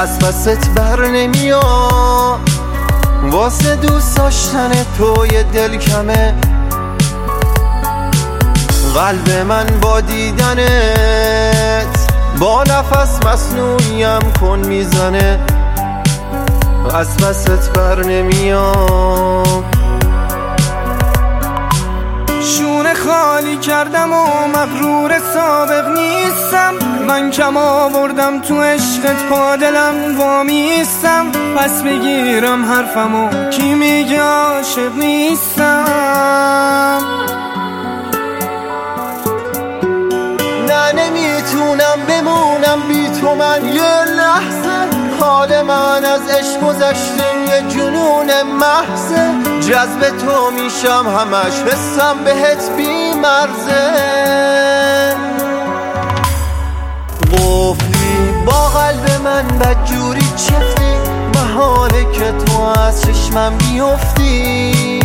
از پست بر نمیام، واسه دوست داشتن تو یه دل کمه. قلب من با دیدنت با نفس مصنوعیم کن میزنه، از پست بر نمیام. شونه خالی کردم و مغرور سابق نیستم، من کم آوردم تو عشقت پا دلم وامیستم. پس بگیرم حرفمو کی میگه عاشق نیستم. نه نمیتونم بمونم بی تو من یه لحظه، حال من از عشق گذشته یه جنون محضه. جذب تو میشم همش حسم بهت بی مرزه. قفلی با قلب من بدجوری چفتی، محاله که تو از چشمم بیفتی.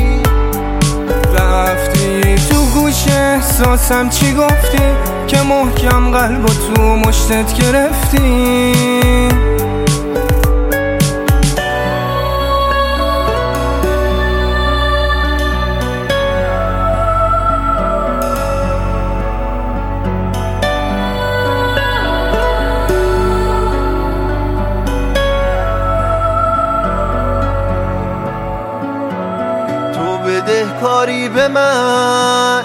رفتی تو گوش احساسم چی گفتی که محکم قلبو تو مشتت گرفتی. بدهکاری به من،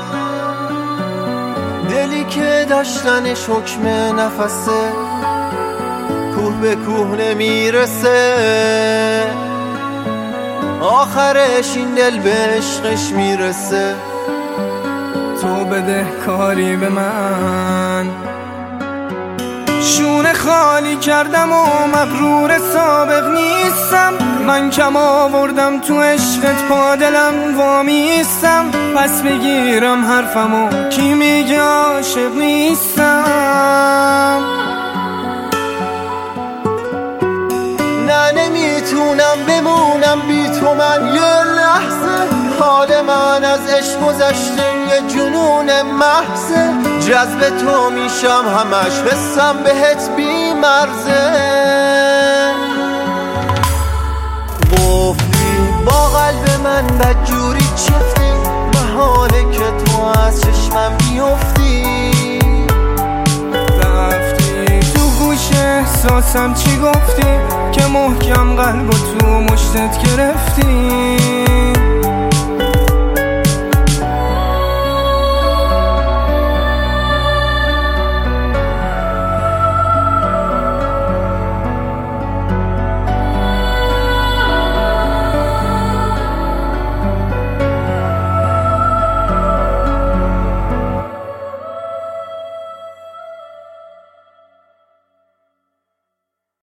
دلی که داشتنش حکم نفسه، کوه به کوه نمیرسه، آخرش این دل به عشقش میرسه. تو بدهکاری به من، شونه خالی کردم و مغرور سابق نیستم، من کم آوردم تو عشقت پا دلم وامیستم. پس بگیرم حرفمو کی میگه عاشق نیستم. نه نمیتونم بمونم بی تو من یه لحظه، حال من از عشق گذشته یه جنون محضه. جذب تو میشم همش حسم بهت بی مرزه. قفلی با قلب من بدجوری چفتی، محاله که تو از چشمم بیفتی. رفتی تو گوش احساسم چی گفتی که محکم قلبو تو مشتت گرفتی.